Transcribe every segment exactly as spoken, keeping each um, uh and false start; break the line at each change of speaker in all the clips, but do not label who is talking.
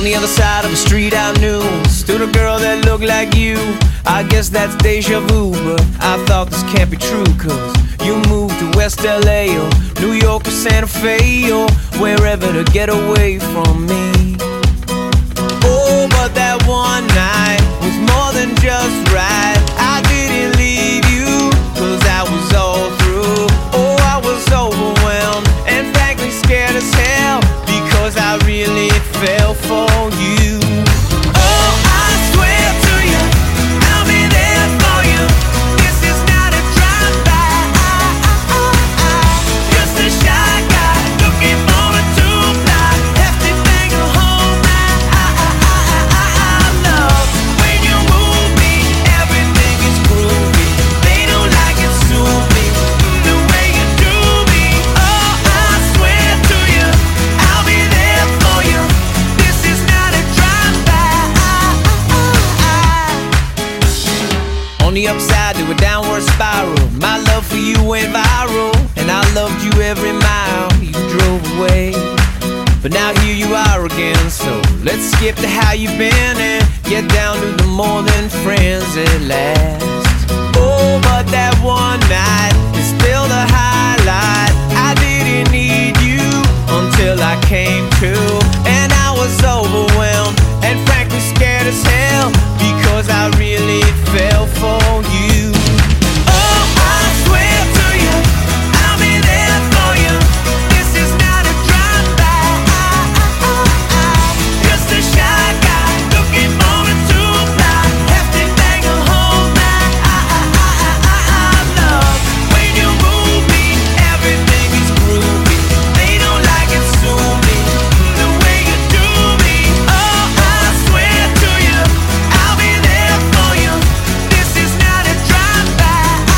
On the other side of the street I knew stood a girl that looked like you. I guess that's deja vu, but I thought this can't be true. Cause you moved to West L A or New York or Santa Fe or wherever to get away from me. Oh, but that one night was more than just right. I didn't leave you cause I was all through. Oh, I was overwhelmed and frankly scared as hell because I really fell for you. Oh, I swear to you, I'll be there for you. This is not a drive-by. Just a shy guy looking for a two-ply. Hefty thing to hold my love. When you move me, everything is groovy. They don't like it, sue me the way you do me. Oh, I swear to you, I'll be there for you. This is not a drive-by. On the upside to a downward spiral, my love for you went viral, and I loved you every mile you drove away. But now here you are again, so let's skip to how you've been and get down to the more than friends at last. Oh, but that one night is still the highlight. I didn't need you until I came to, and I was overwhelmed and frankly scared as hell because I really fell for you. Oh, I swear to you, I'll be there for you. This is not a drive-by. Just a shy guy looking for a two-ply. Hefty thing to hold my love. When you move me, everything is groovy. They don't like it, sue me the way you do me. Oh, I swear to you, I'll be there for you. This is not a drive-by.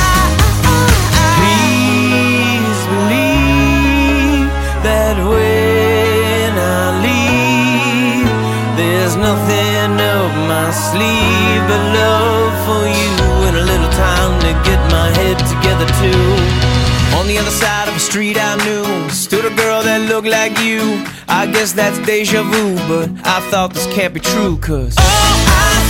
Please believe that when I leave, there's nothing up my sleeve but love for you and a little time to get my head together too. On the other side of the street I knew stood a girl that looked like you. I guess that's deja vu, but I thought this can't be true. Cause oh, I